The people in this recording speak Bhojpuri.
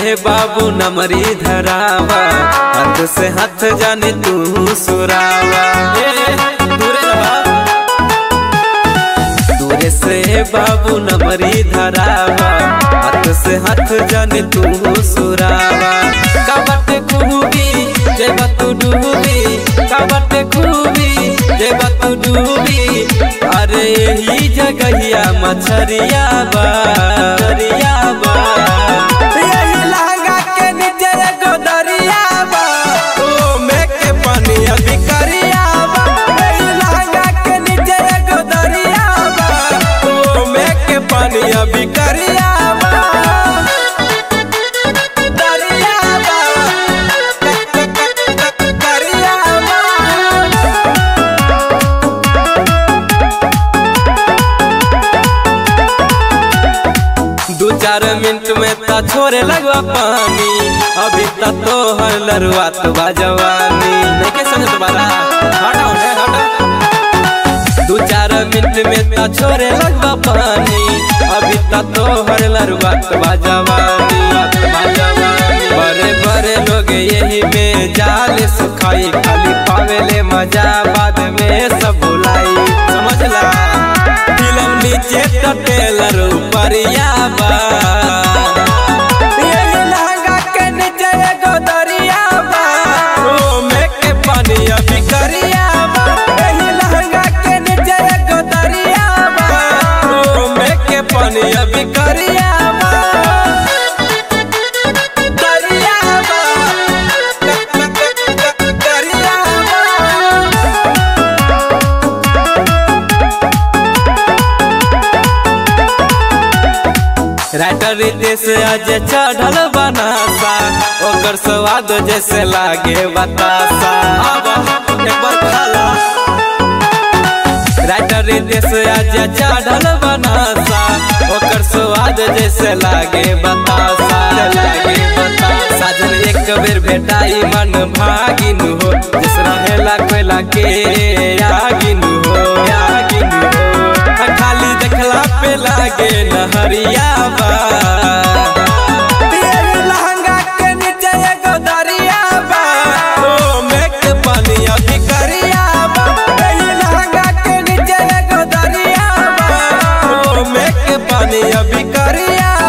से बाबू नमरी धरावा, हाथ से हाथ जाने तू सुरावा। दूरे से बाबू नमरी धरावा, हाथ से हाथ जाने तू सुरावा। काबट खूबी जब तू डूबी, काबट खूबी जब तू डूबी, अरे यही जगहिया मछरिया बा, मछरिया बा। यही लहंगा के नीचे एगो दरिया बा, ओ में के पानी अभी करिया बा। यही लहंगा के नीचे एगो दरिया बा, ओ में के पानी अभी करिया बा, दरिया बा, करिया बा। दू चार मिनट में ता छोड़े लगवा पानी, अभी तक तो हर लरुआ तो बाजवानी नहीं के समझ तुम्हारा। हटाओ ने हटाओ। दू चार मिनट में ता छोड़े लगवा पानी, अभी तक तो हर लरुआ तो बाजवानी। बड़े बड़े लोग यही में जाल सुखाई, खाली पावेले मजा बाद में सब भुलाई। समझला फिल्म नीचे टेलर उपरिया बा, यही लहंगा के नीचे एगो दरिया बा, ओ में के पानी अभी करिया बा। यही लहंगा के नीचे एगो दरिया बा, ओ में के पानी अभी करिया बा, दरिया बा, करिया बा। राइटर रितेश आज चढ़ल बनासा, ओकर स्वाद जैसे लागे बतासा। एक बार खाला। राइटर रितेश आज चढ़ल बनासा, ओकर स्वाद जैसे लागे बतासा, लागे बतासा। साजन एक बेर भेटाई मन भागिन हो, जिस रहेला कोयला के आगिन हो, आगिन हो। खाली देखला पे लागे नहरिया बा, यही लहंगा के नीचे एगो दरिया बा, ओ में के पानी अभी करिया बा। यही लहंगा के नीचे एगो दरिया बा, ओ में के पानी अभी करिया